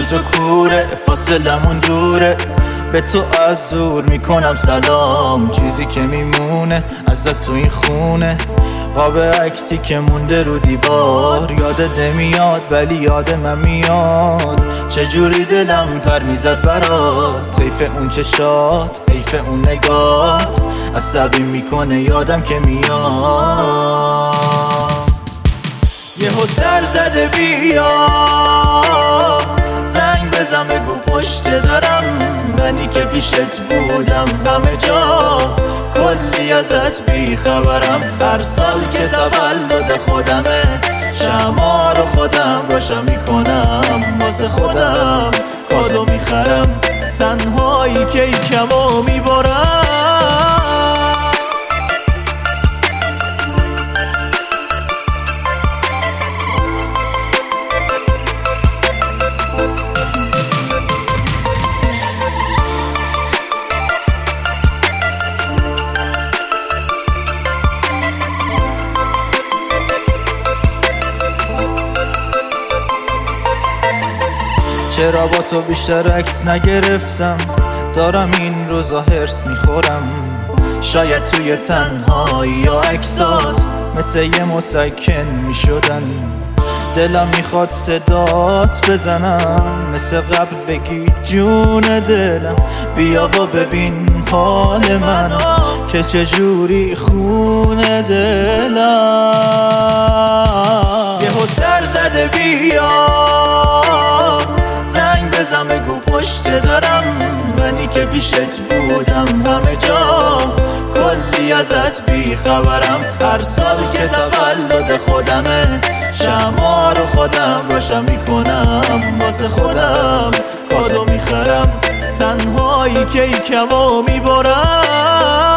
تو کوره، فاصلمون دوره، به تو از دور میکنم سلام. چیزی که میمونه ازت تو این خونه، قاب عکسی که مونده رو دیوار. یادت نمیاد ولی یاد من میاد، چجوری دلم پر میزد برات. حیف اون چشات، حیف اون نگات، عصبی میکنه یادم که میاد. یهو سر زده بیا، زنگ بزن بگو پشت دارم. منی که پیشت بودم همه جا، کلی ازت بی خبرم. هر سال که تولد خودمه، شمع رو خودم روشن میکنم. واسه خودم کادو میخرم، تنهایی که یکمو میبرم. چرا با تو بیشتر عکس نگرفتم، دارم این روزا هرس میخورم. شاید توی تنهایی یا عکسات مثل یه مسکن میشدن. دلم میخواد صدات بزنم، مثل قبل بگی جون دلم. بیا و ببین حال منو که چجوری خون دلم. یهو سر زده بیا، زنگ بزن بگو پشت دارم. منی که پیشت بودم همه جا، کلی ازت بی خبرم. هر سال که تولد خودمه، شمع رو خودم روشن میکنم. واسه خودم کادو میخرم، تنهایی که یکمو میبرم.